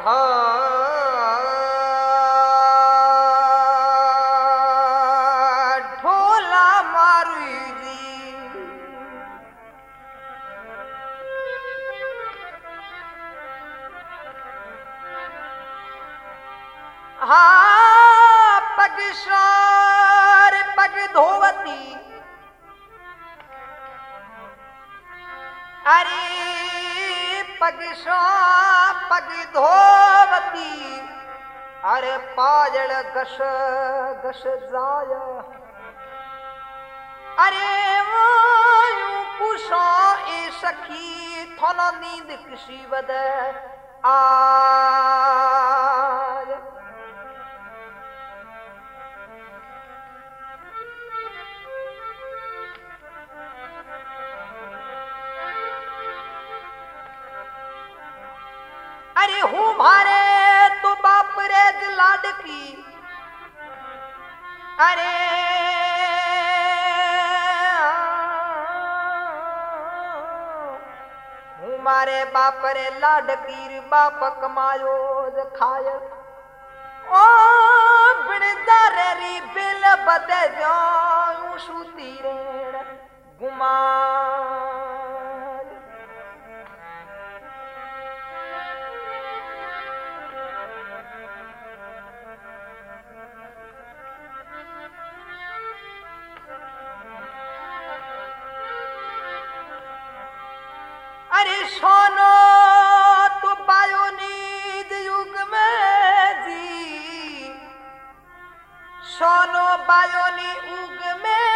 ढोला मारू जी हाँ पग सार पग धोवती अरे पग पग धोवती अरे पाजल गश गश जाय अरे वायु कुशा ए सखी थोना नींद किसी वद आय अरे हूँ भारे तो बाप रे लाडकी अरे हूँ मारे बाप रे लाडकी बाप कमायो खाय ओ बिणदा रे बिल बदे जाऊं सूती रेण गुमा अरे सोनो तो बायोनीद युग में जी सोनो बायोनी युग में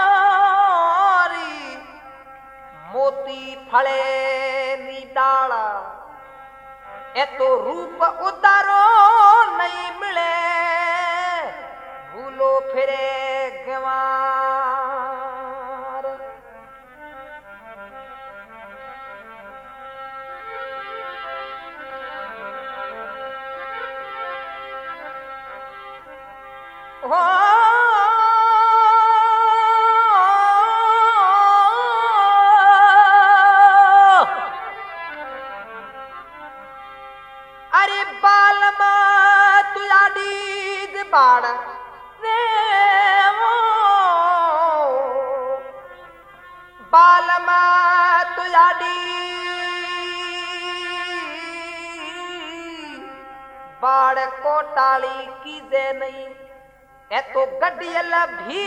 वारी मोती फले नी डाला ए तो रूप उतारो नहीं मिले भूलो फिरे गवार हो अरे बाल में तुया डीज बाड़ रे बाल में तुया बाड़ कोटाली की दे नहीं ए तो गडियल भी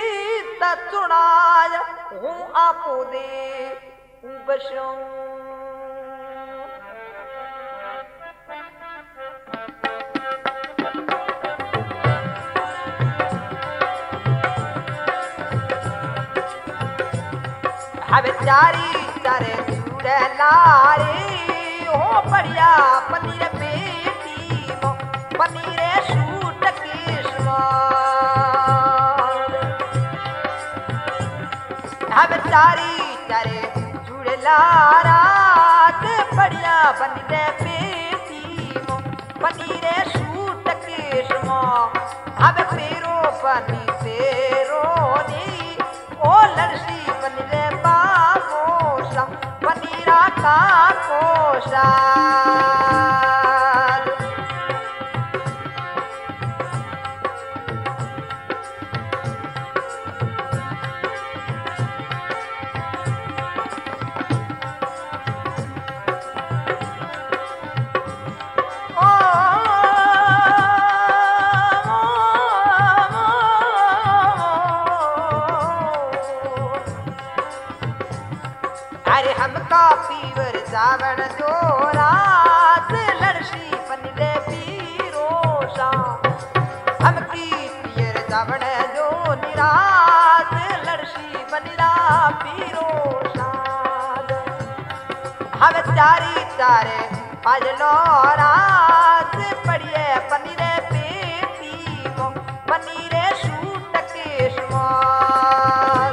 चुनाय हूँ आपो दे बसों हवे चारी चारे चूड़े लारे हो बढ़िया पनीर बेटी मो पनीरे सूट किस्मत हवे चारी चारे चूड़े लारात बढ़िया पनीर बेटी मो पनीरे सूट किस्मत हवे पेरो पनी पेरो नी ओ लड़सी पनीरे बामोसा पनीरा का कोसा अरे हमका पीवर जावण जो रात लड़सी पनीरे पीरोसा हमकी पियर जावण जो निरात लड़सी पनीरा पीरोसा हम चारी चारे पजलो रात पड़िए पनीरे पेटी मो पनीरे सूट किस्मत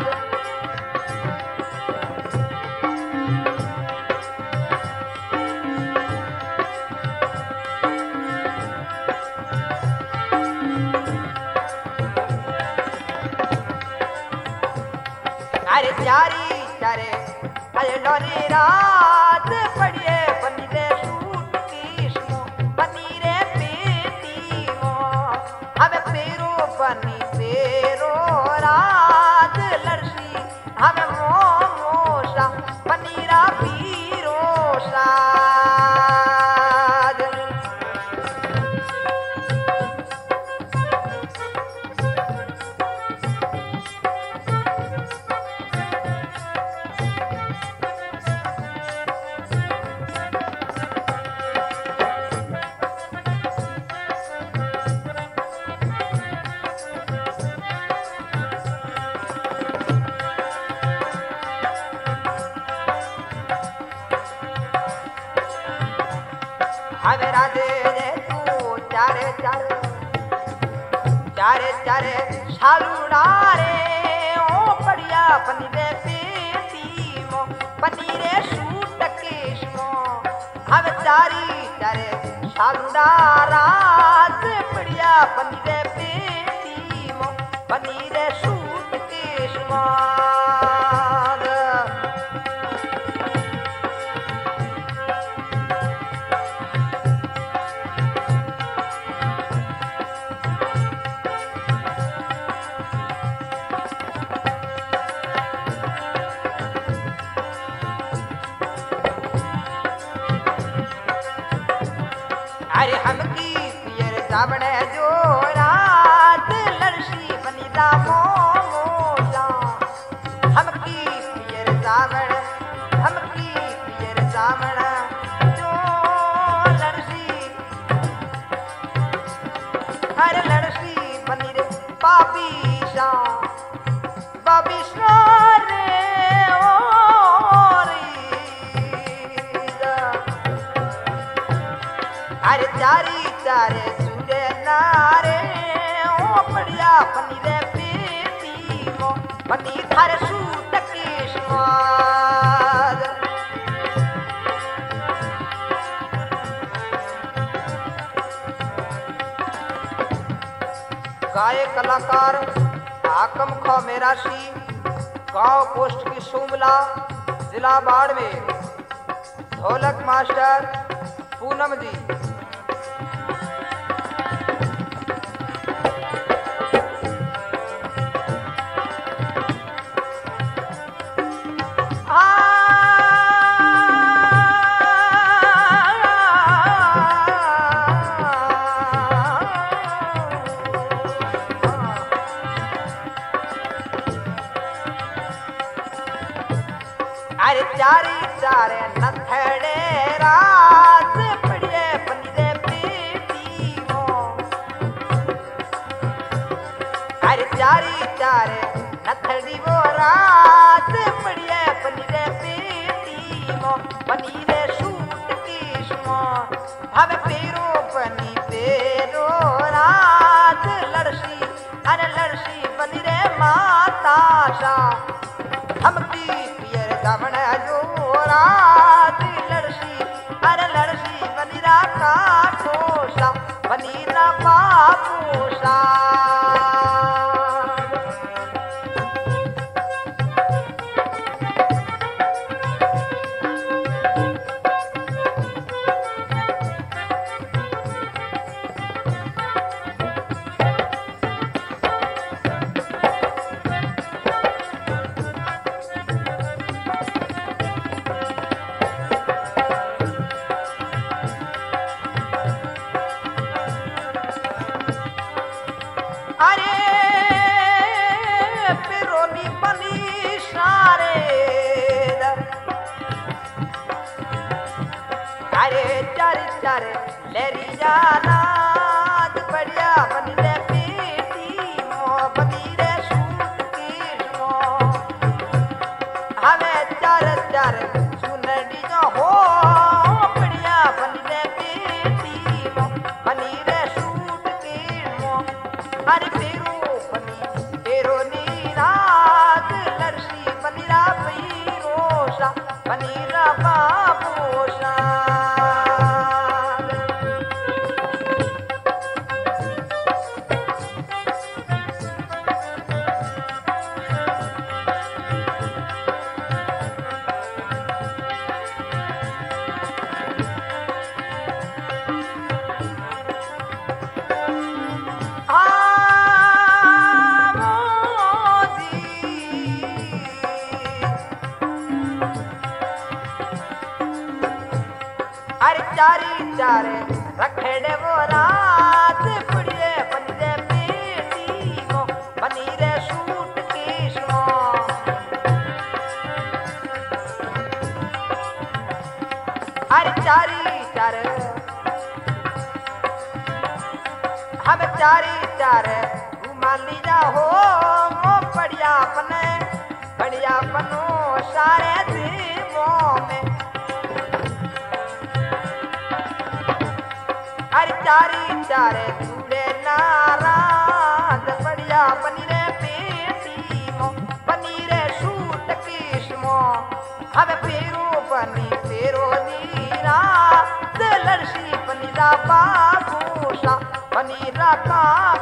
अरे चारी चारे पजलो रात पड़िए पनीरे सूट किस्मत दे रे तू चारे चारे चारे चारे सालूड़ा रे ओ बढ़िया बनी रे पेटी मो बनी रे सूट केश मो हम चारी चारे सालूड़ा रात बढ़िया बनी रे पेटी मो बनी रे सूट केश मो अरे हमकी पियर जावड़े जो रात लड़सी बनी दा मोला हमकी पियर जावड़ हमकी पियर जावड़ जो लड़सी अरे लड़सी बनी रे बाबीशा रे अरे चारी चारे चूड़े नारे ओ बढ़िया बनी रे पेटी मो बनी थारे सूट केश मार गाय कलाकार हाकम खो मेराशी गांव पोस्ट की सोमला जिला बाड़मेर ढोलक मास्टर पूनम जी अरे चारी चारे नथड़े रात पड़े बनी रे पेटी मो अरे चारी चारे नथड़ी वो रात पड़े बनी रे पेटी मो बनी रे सूट केश मो हम पेरो बनी पेरो रात लड़सी अरे लड़सी बनी रे माता सा हमकी पियर जावड़ जो रात लड़सी अरे लड़सी बनी रा काठोसा बनी रा बापूसा लेरी नाद बढ़िया बनी रे पेटी मो बनी रे सूट केश मो हमें चार चार सुनड़ी जो हो बढ़िया बनी रे पेटी मो बनी रे सूट केश मो अरे पेरो नी रात लड़सी बनी रा पीरोसा बनी रा बाबूसा अरे चारी चारे रखेड़े वो रात पुड़िए बनी रे पेटी मो बनी रे सूट केश मो अरे चारी चारे हम चारी चारे घुमाली जा हो मो बढ़िया बनो सारे देवों में बढ़िया रे चूड़े नाराज बढ़िया पनीरे पेटी मो पनीरे सूट किस्मो अब फेरो पनी फेरो नीरा लड़सी पनीरा बाबूसा पनीरा का